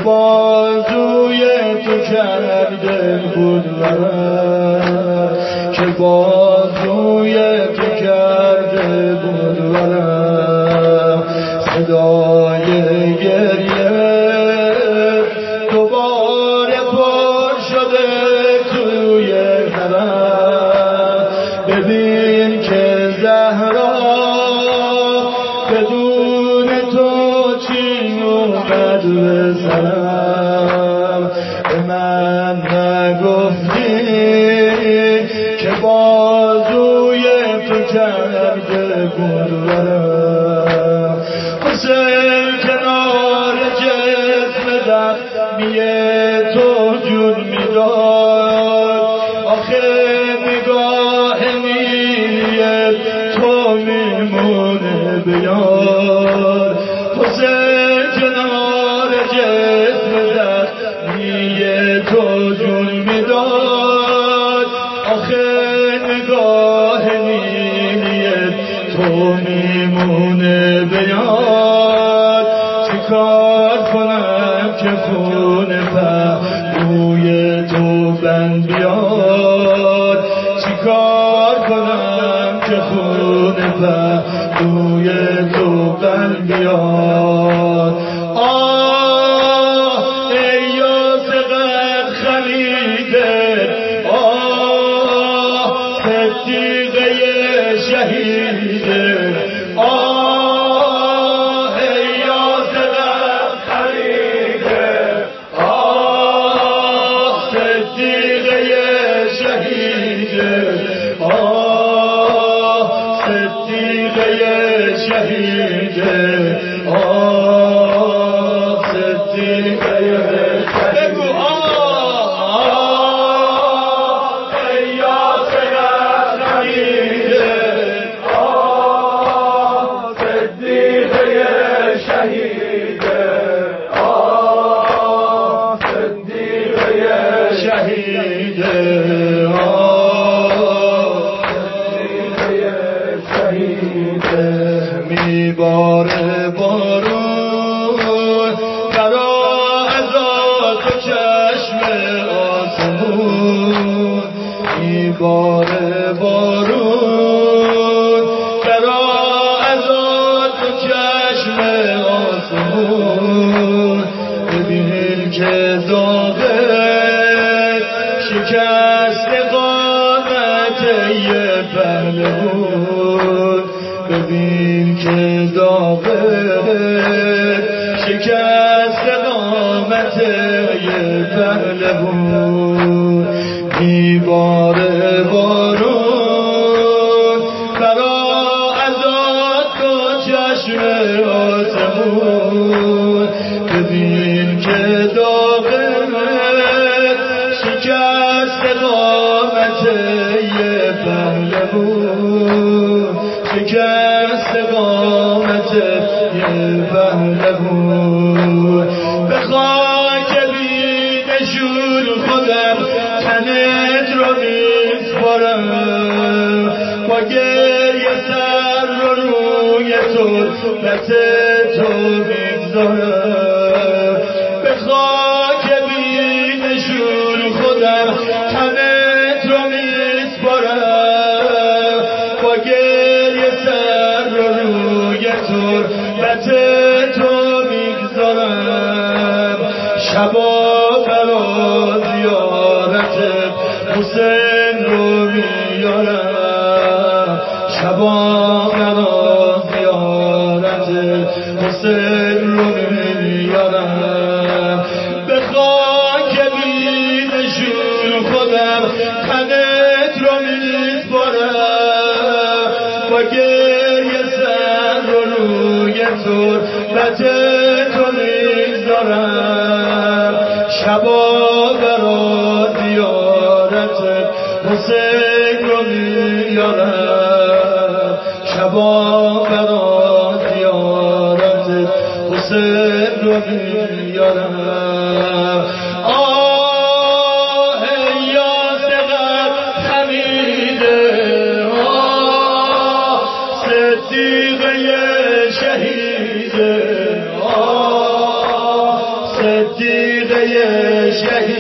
بازوی تو کرده بود ورم، که بازوی تو کرده بود ورم. صدای گریه دوباره پر شده توی حرم. ببین که زهرا بدون تو چی اومد به سرم. به من نگفتی که بازوی تو کرده بود ورم. حسین کنار جسم زخمی تو جون میداد، آخه نگاه نیلی تو میمونه بیار. حسین کنار جسم زخمی تو جون میداد، آخه نگاه نیلی تو میمونه بیار. چیکار کنم که خون پهلوی تو بند بیاد، چیکار کنم که خون پهلوی تو بند بیاد. آه ای یاسقت خمیده، آه صدیقه شهیده، آه ای یاسقت خمیده، آه صدیقه شهیده، آه صدیقه شهیده، آه صدیقه شهیده. بگو آه ای یاسقت خمیده، آه صدیقه شهیده، آه صدیقه شهیده، آه صدیقه شهیده. میباره بارون برا ازاد و چشم آسمون، میباره بارون برا ازاد و چشم آسمون. ببین که داغه شکست قامت یه پهلوان، ببین که داغه شکست قامت یه پهلوان. میباره بارون برا ازاد و چشم آسمون، ببین که داغه شکست قامت یه پهلوان، شکست قامت یه پهلوان. به خاک بی‌نشون خودم تنت رو میسپارم، با گریه سر رو روی تربت تو میگذارم. به خاک بی‌نشون خودم تنت رو میسپارم، با گریه سر رو روی تربت تو میگذارم. شبا برا زیارت حسین رو میارم، شبا برا زیارت حسین رو میارم. به خاک بی‌نشون خودم تنت رو میسپارم، با گریه سر رو روی تربت تو میگذارم. شبا برا زیارت حسین رو میارم، شبا برا زیارت حسین رو میارم. آه ای یاسقت خمیده، آه صدیقه شهیده، آه صدیقه شهید